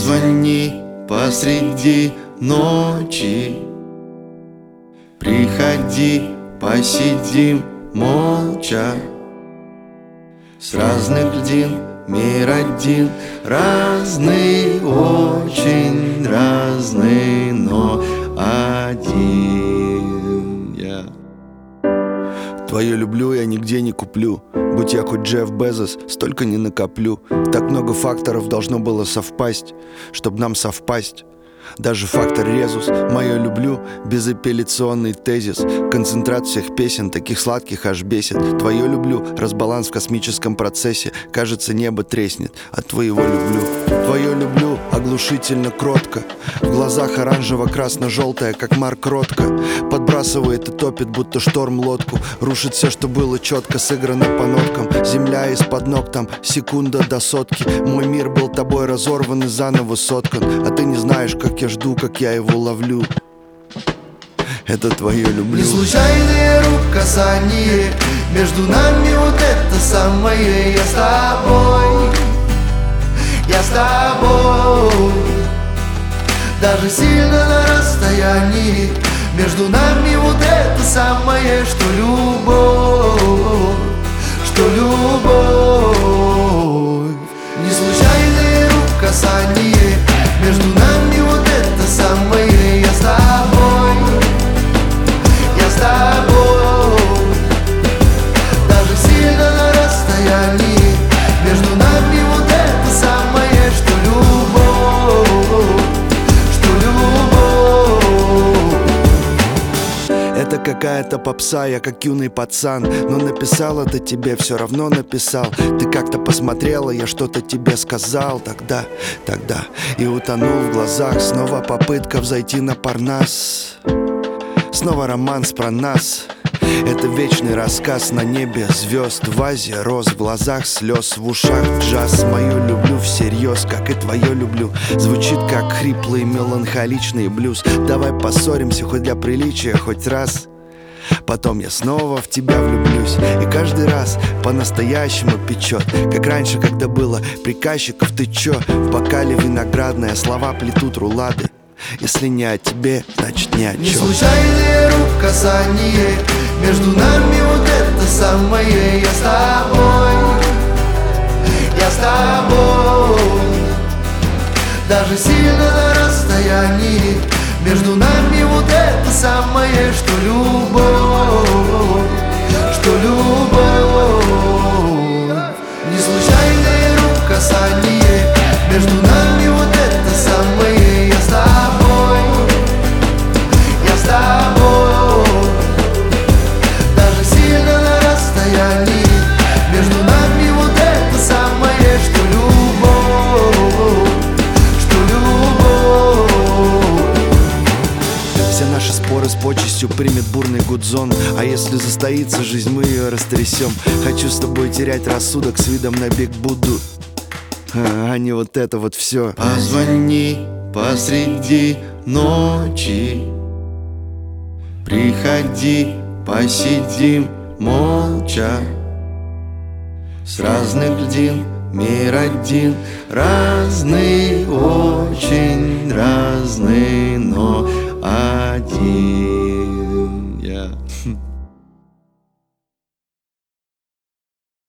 Позвони посреди ночи, приходи, посидим молча. С разных льдин мир один, разный, очень разный, но один я. Твое люблю я нигде не куплю. Будь я хоть Джефф Безос, столько не накоплю. Так много факторов должно было совпасть, чтоб нам совпасть. Даже фактор резус, мое люблю, безапелляционный тезис. Концентрат всех песен, таких сладких аж бесит. Твое люблю, разбаланс в космическом процессе. Кажется, небо треснет от твоего люблю. Твое люблю, оглушительно кротко. В глазах оранжево-красно-желтая, как Марк Ротко. Подбрасывает и топит, будто шторм лодку. Рушит все, что было четко сыграно по ноткам. Земля из-под ног, там секунда до сотки. Мой мир был тобой разорван и заново соткан. А ты не знаешь, как я жду, как я его ловлю. Это твое люблю. Не случайные рук касания, между нами вот это самое. Я с тобой, я с тобой. Даже сильно на расстоянии, между нами вот это самое, что любовь, что любовь. Не случайные рук касания, между нами вот это самое. Я с тобой, я с тобой. Даже сильно на расстоянии, между нами вот это самое, что любовь, что любовь. Это какая-то попса, я как юный пацан. Но написал это тебе, все равно написал. Ты как-то посмотрела, я что-то тебе сказал тогда. И утонул в глазах. Снова попытка взойти на Парнас. Снова романс про нас. Это вечный рассказ на небе звезд. В вазе роз, в глазах слез, в ушах джаз. Мою люблю всерьез, как и твое люблю. Звучит как хриплый меланхоличный блюз. Давай поссоримся хоть для приличия, хоть раз. Потом я снова в тебя влюблюсь. И каждый раз по-настоящему печет. Как раньше, когда было приказчиков, ты чё? В бокале виноградное, слова плетут рулады. Если не о тебе, значит ни о чем. Не случайные рук касания, между нами вот это самое. Я с тобой, я с тобой. Даже сильно на расстоянии, между нами вот это самое, что любовь, что любовь. Не случайные рук касания, между нами вот это самое. Я с тобой, я с тобой. Даже сильно на расстоянии, между нами вот это самое, что любовь, что любовь. Все наши споры с почестью примет бурный гудзон. А если застоится жизнь, мы ее растрясем. Хочу с тобой терять рассудок с видом на Биг Будду, а не вот это вот все. Позвони посреди ночи, приходи, посидим молча. С разных льдин мир один, разный, очень разный, но один.